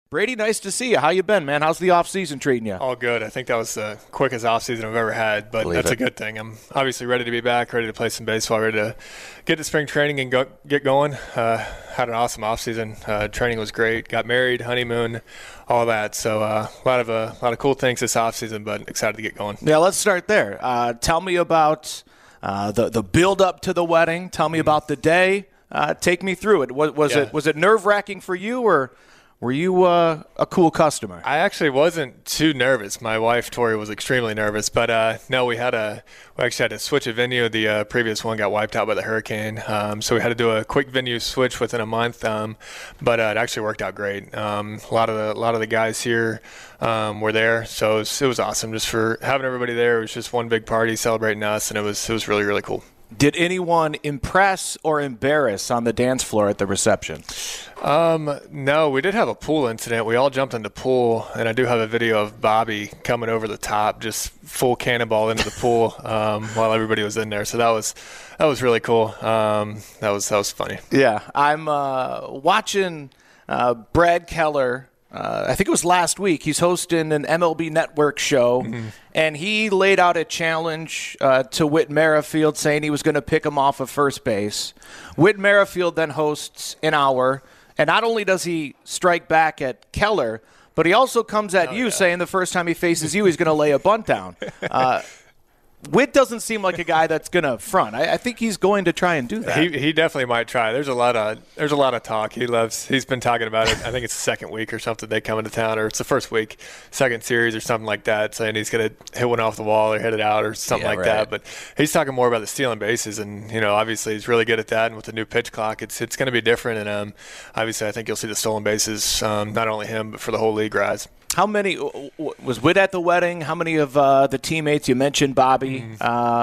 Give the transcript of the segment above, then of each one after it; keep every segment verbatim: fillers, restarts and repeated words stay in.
Brady, nice to see you. How you been, man? How's the offseason treating you? All good. I think that was the quickest offseason I've ever had, but Believe that's it. a good thing. I'm obviously ready to be back, ready to play some baseball, ready to get to spring training and go, get going. Uh, had an awesome offseason. Uh, training was great. Got married, honeymoon, all that. So uh, a lot of uh, a lot of cool things this offseason, but excited to get going. Yeah, let's start there. Uh, tell me about uh, the the build up to the wedding. Tell me about the day. Uh, take me through it. Was, was Yeah. it was it nerve wracking for you, or were you uh, a cool customer? I actually wasn't too nervous. My wife, Tori, was extremely nervous. But, uh, no, we had a we actually had to switch a venue. The uh, previous one got wiped out by the hurricane. Um, so we had to do a quick venue switch within a month. Um, but uh, it actually worked out great. Um, a lot of the a lot of the guys here um, were there. So it was, it was awesome just for having everybody there. It was just one big party celebrating us, and it was it was really, really cool. Did anyone impress or embarrass on the dance floor at the reception? Um, no, we did have a pool incident. We all jumped in the pool, and I do have a video of Bobby coming over the top, just full cannonball into the pool um, while everybody was in there. So that was that was really cool. Um, that was that was funny. Yeah, I'm uh, watching uh, Brad Keller. Uh, I think it was last week. He's hosting an M L B Network show, mm-hmm. and he laid out a challenge uh, to Whit Merrifield, saying he was going to pick him off of first base. Whit Merrifield then hosts an hour, and not only does he strike back at Keller, but he also comes at oh, you, yeah. saying the first time he faces you, he's going to lay a bunt down. Uh, Whit doesn't seem like a guy that's going to front. I, I think he's going to try and do that. He he definitely might try. There's a lot of there's a lot of talk. He loves. He's been talking about it. I think it's the second week or something they come into town, or it's the first week, second series or something like that. Saying he's going to hit one off the wall or hit it out or something Yeah, like right. that. But he's talking more about the stealing bases, and you know, obviously he's really good at that. And with the new pitch clock, it's it's going to be different. And um, obviously I think you'll see the stolen bases, um, not only him but for the whole league rise. How many was Whit at the wedding? How many of uh, the teammates? You mentioned Bobby. Mm-hmm.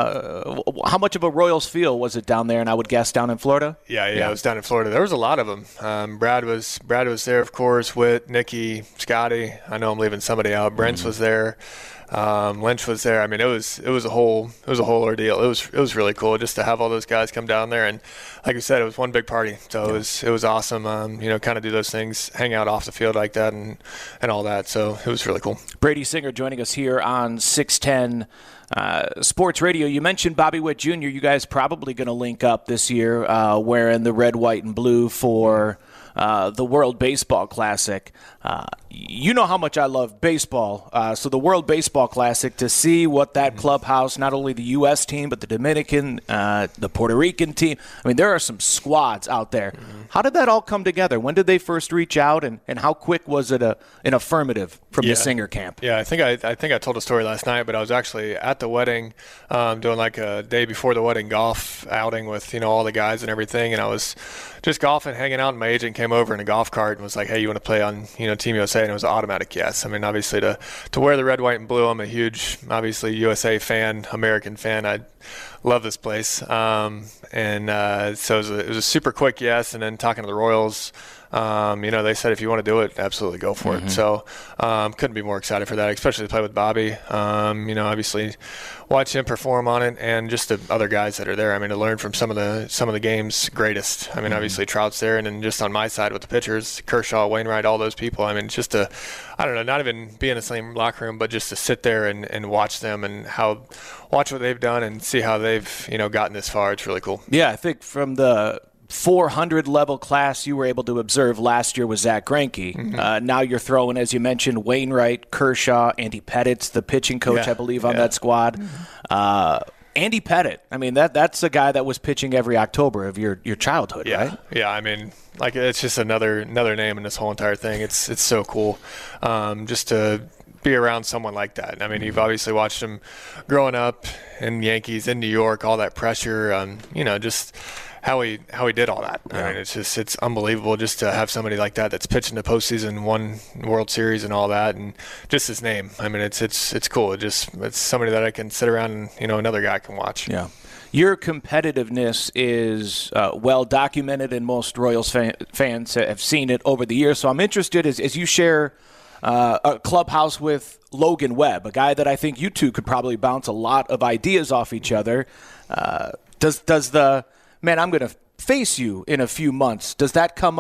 Uh, how much of a Royals feel was it down there? And I would guess down in Florida. Yeah, yeah, Yeah. it was down in Florida. There was a lot of them. Um, Brad was Brad was there, of course. Whit, Nicky, Scotty. I know I'm leaving somebody out. Brent's Mm-hmm. was there. Um, Lynch was there. I mean, it was it was a whole it was a whole ordeal. It was it was really cool just to have all those guys come down there, and like you said, it was one big party. So it was it was awesome. Um, you know, kind of do those things, hang out off the field like that, and and all that. So it was really cool. Brady Singer joining us here on six ten uh, Sports Radio. You mentioned Bobby Witt Junior You guys probably going to link up this year, uh, wearing the red, white, and blue for uh, the World Baseball Classic. Uh, you know how much I love baseball. Uh, so the World Baseball Classic, to see what that clubhouse, not only the U S team, but the Dominican, uh, the Puerto Rican team, I mean, there are some squads out there. Mm-hmm. How did that all come together? When did they first reach out, and, and how quick was it a, an affirmative from Yeah. the Singer camp? Yeah, I think I, I think I told a story last night, but I was actually at the wedding, um, doing like a day before the wedding golf outing with you know all the guys and everything, and I was just golfing, hanging out, and my agent came over in a golf cart and was like, "Hey, you want to play on you know Team U S A?" And it was an automatic yes. I mean, obviously to to wear the red, white, and blue, I'm a huge, obviously U S A fan, American fan. I love this place, um, and uh, so it was, a, it was a super quick yes. And then talking to the Royals. Um, you know, they said if you want to do it, absolutely go for mm-hmm. it. So um, couldn't be more excited for that, especially to play with Bobby. Um, you know, obviously watch him perform on it, and just the other guys that are there. I mean, to learn from some of the some of the game's greatest. I mean, mm-hmm. obviously Trout's there, and then just on my side with the pitchers, Kershaw, Wainwright, all those people. I mean, just to, I don't know, not even be in the same locker room, but just to sit there and, and watch them and how watch what they've done and see how they've you know gotten this far. It's really cool. Yeah, I think from the four hundred level class you were able to observe last year with Zach Greinke. Mm-hmm. Uh, now you're throwing, as you mentioned, Wainwright, Kershaw, Andy Pettit's the pitching coach, yeah, I believe, on yeah. that squad. Mm-hmm. Uh, Andy Pettitte, I mean, that that's a guy that was pitching every October of your, your childhood, yeah. right? Yeah, I mean, like it's just another another name in this whole entire thing. It's it's so cool um, just to be around someone like that. I mean, you've obviously watched him growing up in Yankees, in New York, all that pressure, um, you know, just how he how he did all that. Yeah. I mean, it's just it's unbelievable just to have somebody like that that's pitching the postseason, won World Series and all that, and just his name. I mean, it's it's it's cool. It just it's somebody that I can sit around and you know another guy can watch. Yeah. Your competitiveness is uh, well documented, and most Royals fan, fans have seen it over the years. So I'm interested as, as you share uh, a clubhouse with Logan Webb, a guy that I think you two could probably bounce a lot of ideas off each other. Uh, does does the man, I'm going to face you in a few months, does that come up,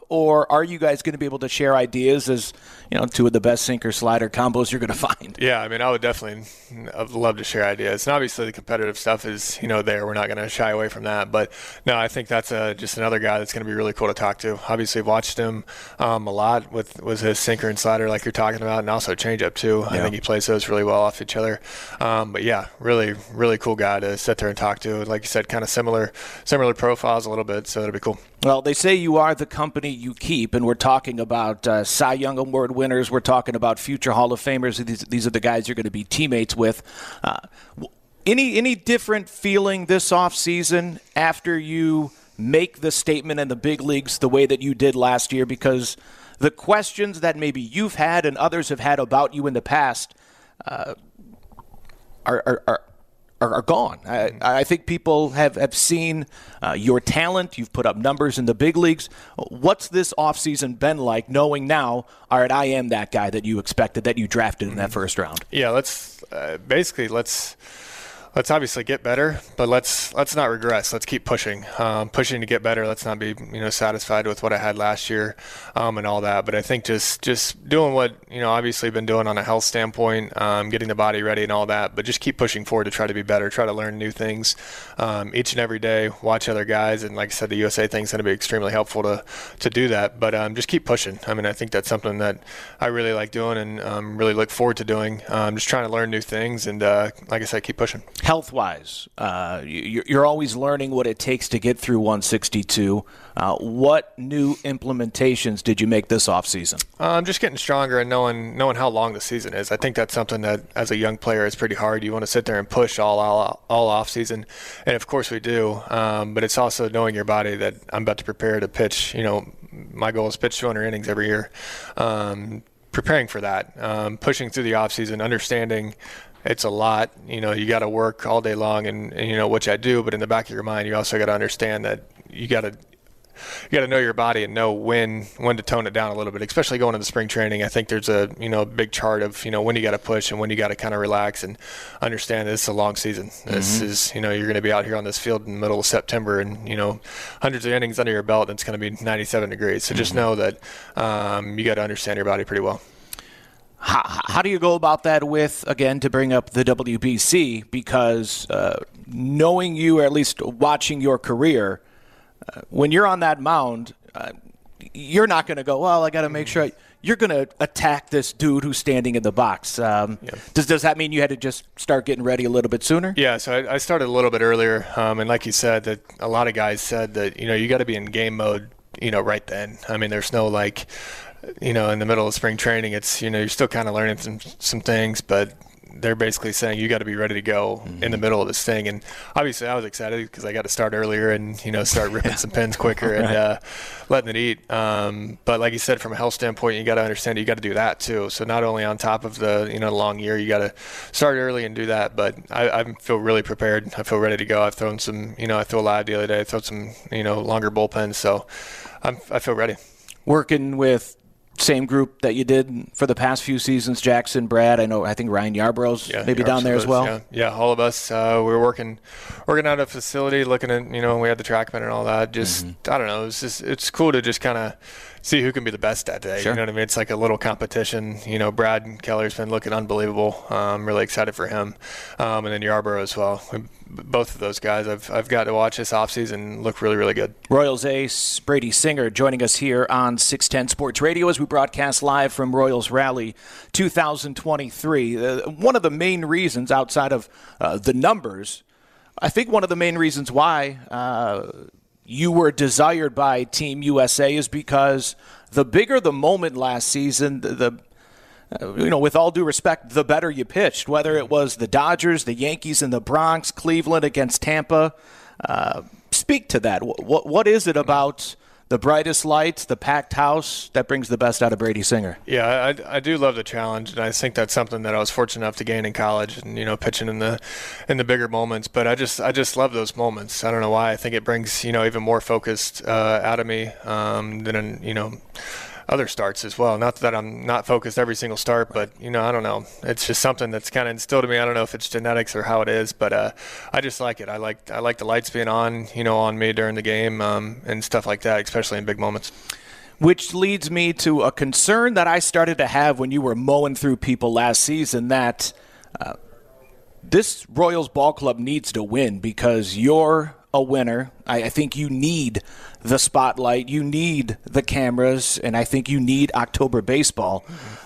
or are you guys going to be able to share ideas as, you know, two of the best sinker slider combos you're going to find? Yeah, I mean, I would definitely I'd love to share ideas. And obviously the competitive stuff is, you know, there. We're not going to shy away from that. But no, I think that's a, just another guy that's going to be really cool to talk to. Obviously, I've watched him um, a lot with, with his sinker and slider like you're talking about, and also changeup too. Yeah. I think he plays those really well off each other. Um, but yeah, really, really cool guy to sit there and talk to. Like you said, kind of similar, similar profiles a little bit, so it'll be cool. Well, they say you are the company you keep, and we're talking about uh, Cy Young Award winners. We're talking about future Hall of Famers. These, these are the guys you're going to be teammates with. Uh, any any different feeling this offseason after you make the statement in the big leagues the way that you did last year? Because the questions that maybe you've had and others have had about you in the past uh, are, are, are Are, are gone. I, I think people have, have seen uh, your talent. You've put up numbers in the big leagues. What's this offseason been like, knowing now, all right, I am that guy that you expected, that you drafted in that first round? Yeah, let's uh, basically let's let's obviously get better, but let's let's not regress. Let's keep pushing, um, pushing to get better. Let's not be you know satisfied with what I had last year um, and all that. But I think just just doing what you know obviously been doing on a health standpoint, um, getting the body ready and all that. But just keep pushing forward to try to be better, try to learn new things um, each and every day. Watch other guys, and like I said, the U S A thing's going to be extremely helpful to to do that. But um, just keep pushing. I mean, I think that's something that I really like doing and um, really look forward to doing. Um, just trying to learn new things, and uh, like I said, keep pushing. Health-wise, uh, you're always learning what it takes to get through one sixty-two. Uh, what new implementations did you make this offseason? Uh, I'm just getting stronger and knowing knowing how long the season is. I think that's something that, as a young player, is pretty hard. You want to sit there and push all all, all off season, and of course we do. Um, but it's also knowing your body that I'm about to prepare to pitch. You know, my goal is pitch two hundred innings every year. Um, preparing for that, um, pushing through the off season, understanding. It's a lot, you know, you got to work all day long and, and, you know, which I do, but in the back of your mind, you also got to understand that you got to, you got to know your body and know when, when to tone it down a little bit, especially going into spring training. I think there's a, you know, big chart of, you know, when you got to push and when you got to kind of relax and understand that it's a long season. This mm-hmm. is, you know, you're going to be out here on this field in the middle of September and, you know, hundreds of innings under your belt and it's going to be ninety-seven degrees. So mm-hmm. just know that um, you got to understand your body pretty well. How, how do you go about that with, again, to bring up the W B C, because uh, knowing you, or at least watching your career, uh, when you're on that mound, uh, you're not going to go, well, I got to make sure I, you're going to attack this dude who's standing in the box. Um, yeah. Does does that mean you had to just start getting ready a little bit sooner? Yeah, so I, I started a little bit earlier, um, and like you said, that a lot of guys said that, you know, you got to be in game mode, you know, right then. I mean, there's no like, you know, in the middle of spring training, it's, you know, you're still kind of learning some some things, but they're basically saying you got to be ready to go mm-hmm. in the middle of this thing. And obviously I was excited because I got to start earlier and, you know, start ripping some pins quicker and uh, letting it eat. Um, but like you said, from a health standpoint, you got to understand you got to do that too. So not only on top of the, you know, long year, you got to start early and do that. But I, I feel really prepared. I feel ready to go. I've thrown some, you know, I threw a live the other day. I threw some, you know, longer bullpens. So I'm, I feel ready. Working with same group that you did for the past few seasons, Jackson, Brad. I know, I think Ryan Yarbrough's yeah, maybe down there as well. Yeah, yeah, all of us. Uh, we were working, working out of a facility, looking at, you know, we had the TrackMan and all that. Just, mm-hmm. I don't know, it's just, it's cool to just kind of see who can be the best that day. Sure. You know what I mean? It's like a little competition. You know, Brad Keller's been looking unbelievable. I'm really excited for him. Um, and then Yarbrough as well. We, both of those guys I've I've got to watch this offseason look really, really good. Royals ace Brady Singer joining us here on six ten Sports Radio as we broadcast live from Royals Rally two thousand twenty-three. Uh, one of the main reasons outside of uh, the numbers, I think one of the main reasons why uh, you were desired by Team U S A is because the bigger the moment last season, the, the Uh, you know, with all due respect, the better you pitched, whether it was the Dodgers, the Yankees in the Bronx, Cleveland against Tampa. Uh, speak to that. What What is it about the brightest lights, the packed house, that brings the best out of Brady Singer? Yeah, I, I do love the challenge, and I think that's something that I was fortunate enough to gain in college, and you know, pitching in the in the bigger moments. But I just I just love those moments. I don't know why. I think it brings you know even more focused uh, out of me um, than you know. other starts as well. Not that I'm not focused every single start, but, you know, I don't know. It's just something that's kind of instilled in me. I don't know if it's genetics or how it is, but uh, I just like it. I like I like the lights being on, you know, on me during the game um, and stuff like that, especially in big moments. Which leads me to a concern that I started to have when you were mowing through people last season, that uh, this Royals ball club needs to win because you're a winner. I, I think you need the spotlight. You need the cameras, and I think you need October baseball.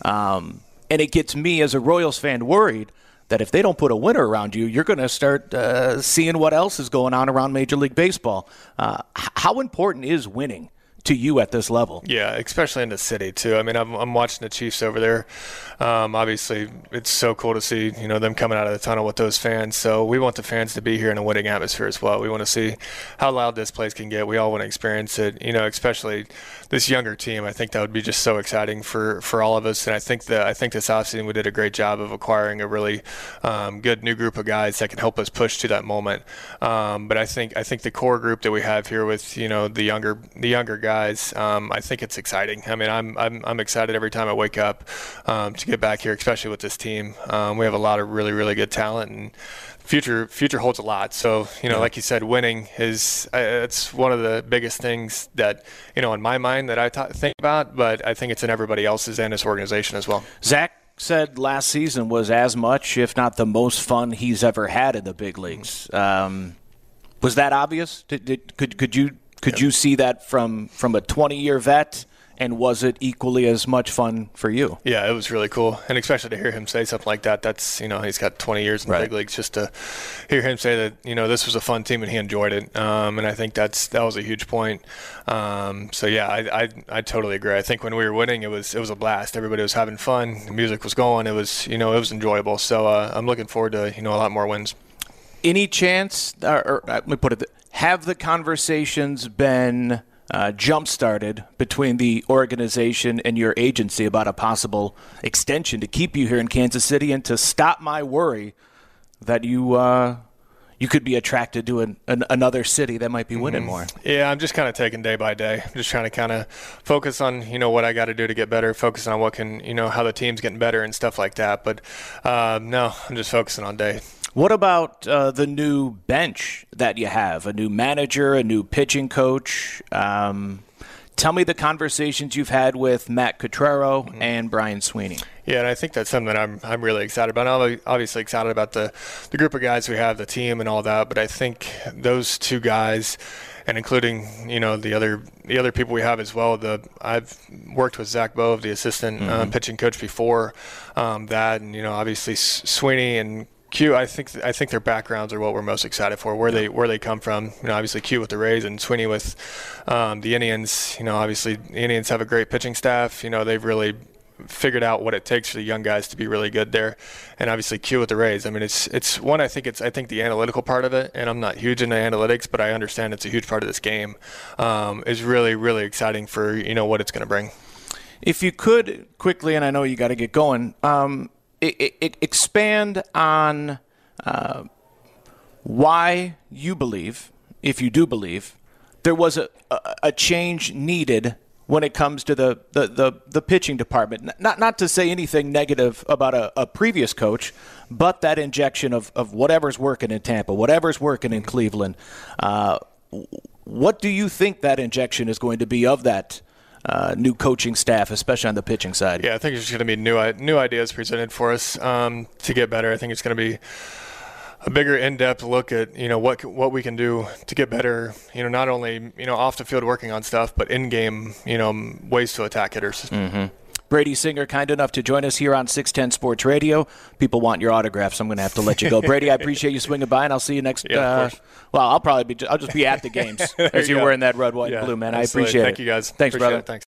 Um, and it gets me as a Royals fan worried that if they don't put a winner around you, you're going to start uh, seeing what else is going on around Major League Baseball. Uh, how important is winning to you at this level? Yeah, especially in the city too. I mean, I'm, I'm watching the Chiefs over there. Um, obviously, it's so cool to see, you know, them coming out of the tunnel with those fans. So we want the fans to be here in a winning atmosphere as well. We want to see how loud this place can get. We all want to experience it, you know, especially this younger team. I think that would be just so exciting for, for all of us. And I think that I think this offseason we did a great job of acquiring a really um, good new group of guys that can help us push to that moment. Um, but I think I think the core group that we have here with, you know, the younger the younger guys. Guys, um, I think it's exciting. I mean, I'm I'm, I'm excited every time I wake up um, to get back here, especially with this team. Um, we have a lot of really, really good talent, and future future holds a lot. So, you know, yeah. like you said, winning is uh, it's one of the biggest things that, you know, in my mind that I t- think about, but I think it's in everybody else's and this organization as well. Zach said last season was as much, if not the most fun he's ever had in the big leagues. Um, was that obvious? Did, did, could could you Could you see that from, from a twenty-year vet, and was it equally as much fun for you? Yeah, it was really cool, and especially to hear him say something like that. That's, you know, he's got twenty years in the right. big leagues. Just to hear him say that, you know, this was a fun team and he enjoyed it, um, and I think that's that was a huge point. Um, so yeah, I, I I totally agree. I think when we were winning, it was it was a blast. Everybody was having fun. The music was going. It was you know it was enjoyable. So uh, I'm looking forward to you know a lot more wins. Any chance, or, or let me put it. Have the conversations been uh, jump-started between the organization and your agency about a possible extension to keep you here in Kansas City and to stop my worry that you uh, you could be attracted to an, an, another city that might be winning mm-hmm. more? Yeah, I'm just kind of taking day by day. I'm just trying to kind of focus on, you know, what I got to do to get better, focus on what can, you know, how the team's getting better and stuff like that. But uh, no, I'm just focusing on day. What about uh, the new bench that you have? A new manager, a new pitching coach. Um, tell me the conversations you've had with Matt Cottrero mm-hmm. and Brian Sweeney. Yeah, and I think that's something that I'm I'm really excited about. I'm obviously excited about the, the group of guys we have, the team, and all that. But I think those two guys, and including you know the other the other people we have as well. The I've worked with Zach Bove, the assistant mm-hmm. uh, pitching coach, before um, that, and you know obviously Sweeney and Q, I think I think their backgrounds are what we're most excited for. Where they where they come from. You know, obviously Q with the Rays and Sweeney with um, the Indians. You know, obviously the Indians have a great pitching staff. You know, they've really figured out what it takes for the young guys to be really good there. And obviously Q with the Rays. I mean, it's it's one. I think it's I think the analytical part of it. And I'm not huge into analytics, but I understand it's a huge part of this game. Um, is really really exciting for you know what it's going to bring. If you could quickly, and I know you got to get going. Um, It, it, expand on uh, why you believe, if you do believe, there was a, a, a change needed when it comes to the, the, the, the pitching department. Not not to say anything negative about a, a previous coach, but that injection of, of whatever's working in Tampa, whatever's working in Cleveland. Uh, what do you think that injection is going to be of that Uh, new coaching staff, especially on the pitching side? Yeah, I think it's just going to be new new ideas presented for us um, to get better. I think it's going to be a bigger, in-depth look at you know what what we can do to get better. You know, not only you know off the field working on stuff, but in-game you know ways to attack hitters. Mm-hmm. Brady Singer, kind enough to join us here on six ten Sports Radio. People want your autographs, so I'm going to have to let you go. Brady, I appreciate you swinging by, and I'll see you next. Yeah, uh, well, I'll probably be. I'll just be at the games as you, you were in that red, white, yeah, and blue, man. absolutely. I appreciate Thank it. Thank you, guys. Thanks, appreciate brother. It. Thanks.